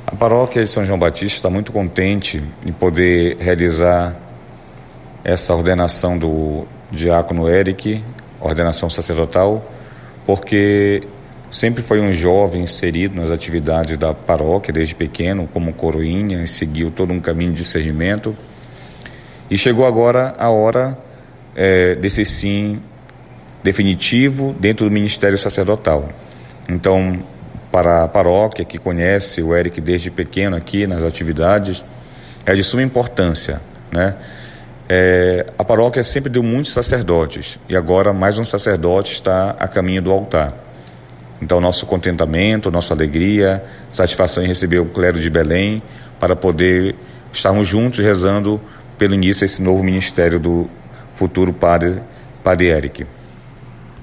A paróquia de São João Batista está muito contente em poder realizar essa ordenação do diácono Eric, ordenação sacerdotal, porque sempre foi um jovem inserido nas atividades da paróquia desde pequeno, como coroinha, e seguiu todo um caminho de discernimento. E chegou agora a hora desse sim definitivo dentro do ministério sacerdotal. Então, para a paróquia que conhece o Eric desde pequeno aqui nas atividades, é de suma importância, né? A paróquia sempre deu muitos sacerdotes e agora mais um sacerdote está a caminho do altar. Então, nosso contentamento, nossa alegria, satisfação em receber o clero de Belém para poder estarmos juntos rezando pelo início desse novo ministério do futuro padre Eric.